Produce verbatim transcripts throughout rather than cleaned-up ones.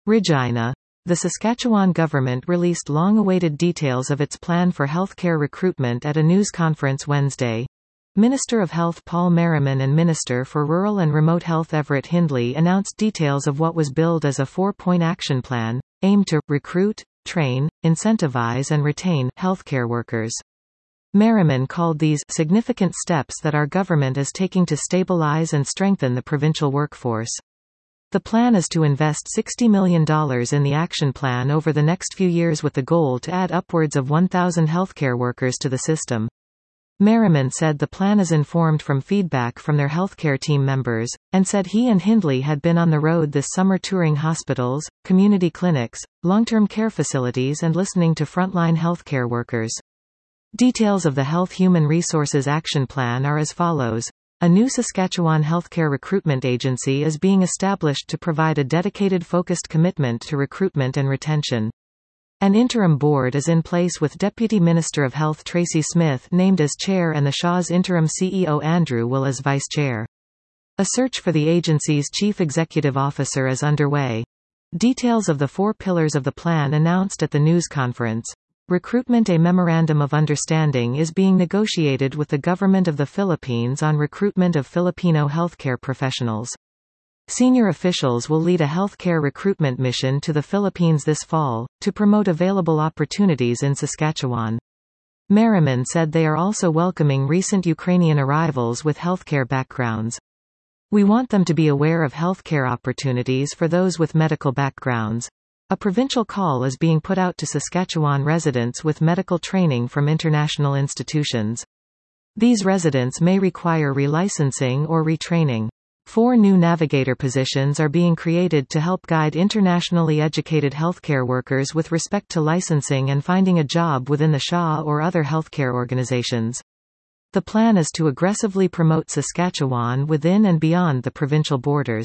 Regina. The Saskatchewan government released long-awaited details of its plan for healthcare recruitment at a news conference Wednesday. Minister of Health Paul Merriman and Minister for Rural and Remote Health Everett Hindley announced details of what was billed as a four-point action plan, aimed to recruit, train, incentivize and retain healthcare workers. Merriman called these significant steps that our government is taking to stabilize and strengthen the provincial workforce. The plan is to invest sixty million dollars in the action plan over the next few years with the goal to add upwards of one thousand healthcare workers to the system. Merriman said the plan is informed from feedback from their healthcare team members, and said he and Hindley had been on the road this summer touring hospitals, community clinics, long-term care facilities and listening to frontline healthcare workers. Details of the Health Human Resources Action Plan are as follows. A new Saskatchewan healthcare recruitment agency is being established to provide a dedicated focused commitment to recruitment and retention. An interim board is in place with Deputy Minister of Health Tracy Smith named as chair and the Shaw's interim C E O Andrew Will as vice chair. A search for the agency's chief executive officer is underway. Details of the four pillars of the plan announced at the news conference. Recruitment. A memorandum of understanding is being negotiated with the Government of the Philippines on recruitment of Filipino healthcare professionals. Senior officials will lead a healthcare recruitment mission to the Philippines this fall, to promote available opportunities in Saskatchewan. Merriman said they are also welcoming recent Ukrainian arrivals with healthcare backgrounds. We want them to be aware of healthcare opportunities for those with medical backgrounds. A provincial call is being put out to Saskatchewan residents with medical training from international institutions. These residents may require relicensing or retraining. Four new navigator positions are being created to help guide internationally educated healthcare workers with respect to licensing and finding a job within the Shaw or other healthcare organizations. The plan is to aggressively promote Saskatchewan within and beyond the provincial borders.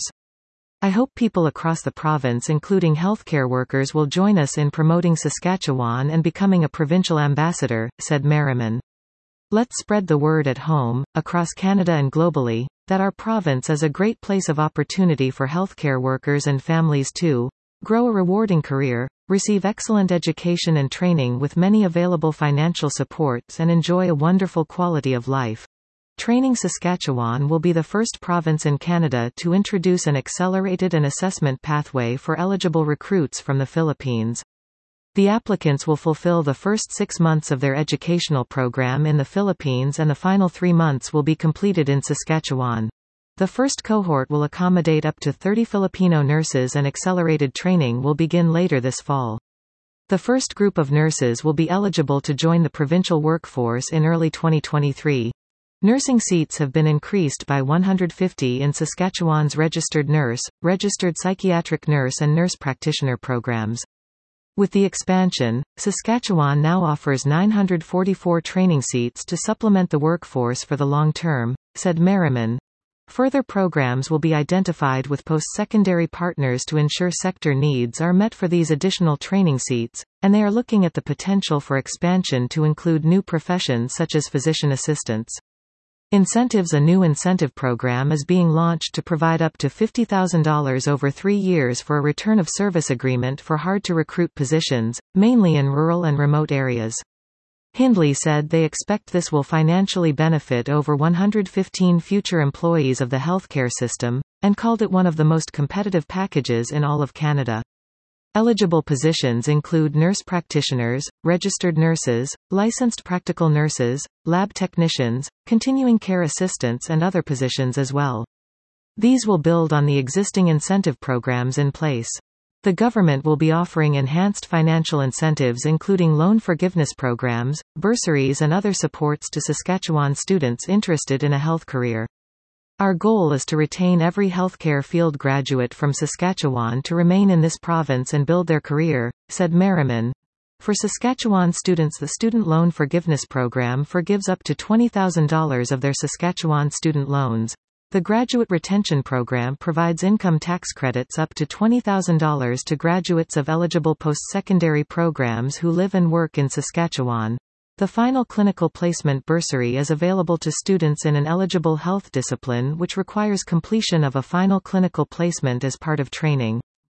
I hope people across the province including healthcare workers will join us in promoting Saskatchewan and becoming a provincial ambassador, said Merriman. Let's spread the word at home, across Canada and globally, that our province is a great place of opportunity for healthcare workers and families to grow a rewarding career, receive excellent education and training with many available financial supports and enjoy a wonderful quality of life. Training. Saskatchewan will be the first province in Canada to introduce an accelerated and assessment pathway for eligible recruits from the Philippines. The applicants will fulfill the first six months of their educational program in the Philippines and the final three months will be completed in Saskatchewan. The first cohort will accommodate up to thirty Filipino nurses and accelerated training will begin later this fall. The first group of nurses will be eligible to join the provincial workforce in early twenty twenty-three. Nursing seats have been increased by one hundred fifty in Saskatchewan's registered nurse, registered psychiatric nurse and nurse practitioner programs. With the expansion, Saskatchewan now offers nine hundred forty-four training seats to supplement the workforce for the long term, said Merriman. Further programs will be identified with post-secondary partners to ensure sector needs are met for these additional training seats, and they are looking at the potential for expansion to include new professions such as physician assistants. Incentives. A new incentive program is being launched to provide up to fifty thousand dollars over three years for a return of service agreement for hard-to-recruit positions, mainly in rural and remote areas. Hindley said they expect this will financially benefit over one hundred fifteen future employees of the healthcare system, and called it one of the most competitive packages in all of Canada. Eligible positions include nurse practitioners, registered nurses, licensed practical nurses, lab technicians, continuing care assistants and other positions as well. These will build on the existing incentive programs in place. The government will be offering enhanced financial incentives including loan forgiveness programs, bursaries and other supports to Saskatchewan students interested in a health career. Our goal is to retain every healthcare field graduate from Saskatchewan to remain in this province and build their career, said Merriman. For Saskatchewan students, the Student Loan Forgiveness Program forgives up to twenty thousand dollars of their Saskatchewan student loans. The Graduate Retention Program provides income tax credits up to twenty thousand dollars to graduates of eligible post-secondary programs who live and work in Saskatchewan. The final clinical placement bursary is available to students in an eligible health discipline which requires completion of a final clinical placement as part of training.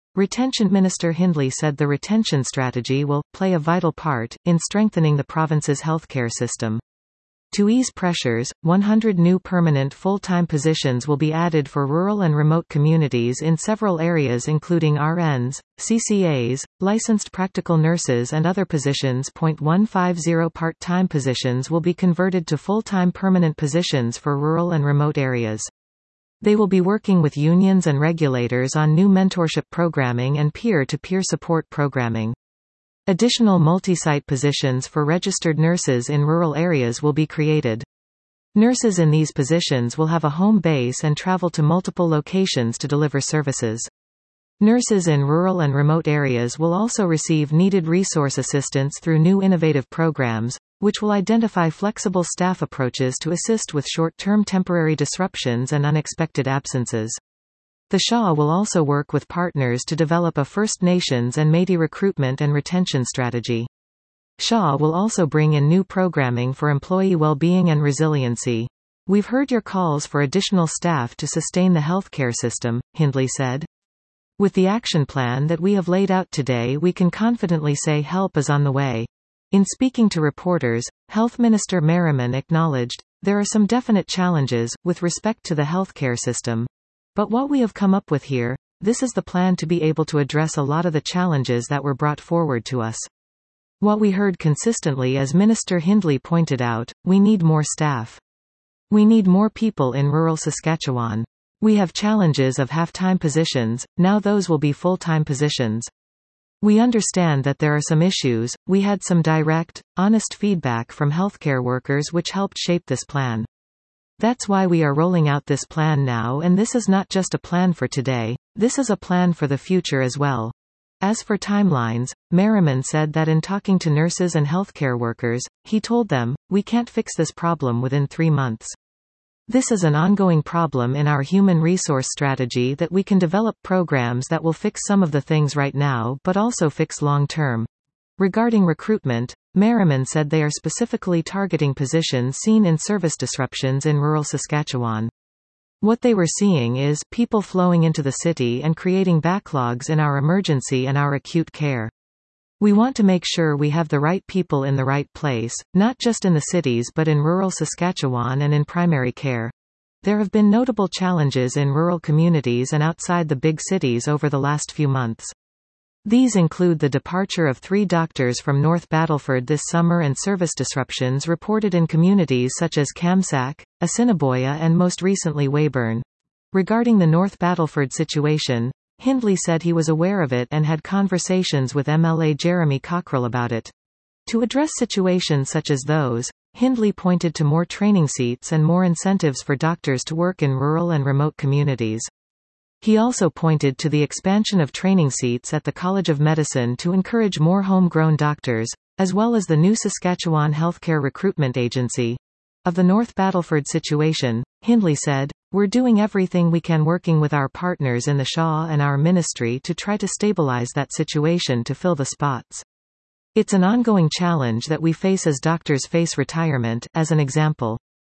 Retention Minister Hindley said the retention strategy will play a vital part in strengthening the province's healthcare system. To ease pressures, one hundred new permanent full-time positions will be added for rural and remote communities in several areas including R Ns, C C As, licensed practical nurses and other positions. one hundred fifty part-time positions will be converted to full-time permanent positions for rural and remote areas. They will be working with unions and regulators on new mentorship programming and peer-to-peer support programming. Additional multi-site positions for registered nurses in rural areas will be created. Nurses in these positions will have a home base and travel to multiple locations to deliver services. Nurses in rural and remote areas will also receive needed resource assistance through new innovative programs, which will identify flexible staff approaches to assist with short-term temporary disruptions and unexpected absences. The S H A will also work with partners to develop a First Nations and Métis recruitment and retention strategy. S H A will also bring in new programming for employee well-being and resiliency. We've heard your calls for additional staff to sustain the healthcare system, Hindley said. With the action plan that we have laid out today, we can confidently say help is on the way. In speaking to reporters, Health Minister Merriman acknowledged, there are some definite challenges with respect to the healthcare system. But what we have come up with here, this is the plan to be able to address a lot of the challenges that were brought forward to us. What we heard consistently, as Minister Hindley pointed out, we need more staff. We need more people in rural Saskatchewan. We have challenges of half-time positions, now those will be full-time positions. We understand that there are some issues. We had some direct, honest feedback from healthcare workers which helped shape this plan. That's why we are rolling out this plan now, and this is not just a plan for today, this is a plan for the future as well. As for timelines, Merriman said that in talking to nurses and healthcare workers, he told them, we can't fix this problem within three months. This is an ongoing problem in our human resource strategy that we can develop programs that will fix some of the things right now but also fix long term. Regarding recruitment, Merriman said they are specifically targeting positions seen in service disruptions in rural Saskatchewan. What they were seeing is people flowing into the city and creating backlogs in our emergency and our acute care. We want to make sure we have the right people in the right place, not just in the cities but in rural Saskatchewan and in primary care. There have been notable challenges in rural communities and outside the big cities over the last few months. These include the departure of three doctors from North Battleford this summer and service disruptions reported in communities such as Kamsack, Assiniboia and most recently Weyburn. Regarding the North Battleford situation, Hindley said he was aware of it and had conversations with M L A Jeremy Cockrell about it. To address situations such as those, Hindley pointed to more training seats and more incentives for doctors to work in rural and remote communities. He also pointed to the expansion of training seats at the College of Medicine to encourage more homegrown doctors, as well as the new Saskatchewan Healthcare Recruitment Agency. Of the North Battleford situation, Hindley said, we're doing everything we can working with our partners in the S H A and our ministry to try to stabilize that situation to fill the spots. It's an ongoing challenge that we face as doctors face retirement, as an example.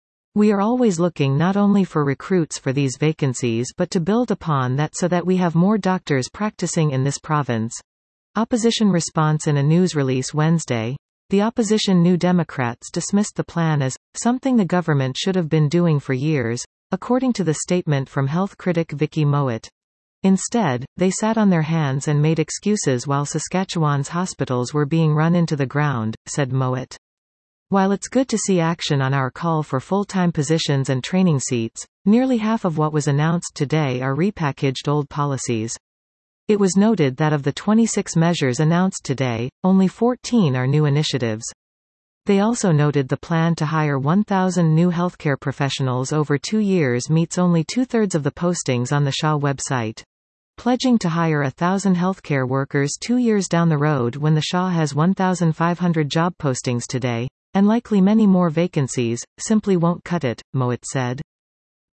We are always looking not only for recruits for these vacancies but to build upon that so that we have more doctors practicing in this province. Opposition response. In a news release Wednesday, the opposition New Democrats dismissed the plan as something the government should have been doing for years, according to the statement from health critic Vicky Mowat. Instead, they sat on their hands and made excuses while Saskatchewan's hospitals were being run into the ground, said Mowat. While it's good to see action on our call for full-time positions and training seats, nearly half of what was announced today are repackaged old policies. It was noted that of the twenty-six measures announced today, only fourteen are new initiatives. They also noted the plan to hire one thousand new healthcare professionals over two years meets only two-thirds of the postings on the S H A website. Pledging to hire a thousand healthcare workers two years down the road when the S H A has one thousand five hundred job postings today, and likely many more vacancies, simply won't cut it, Mowat said.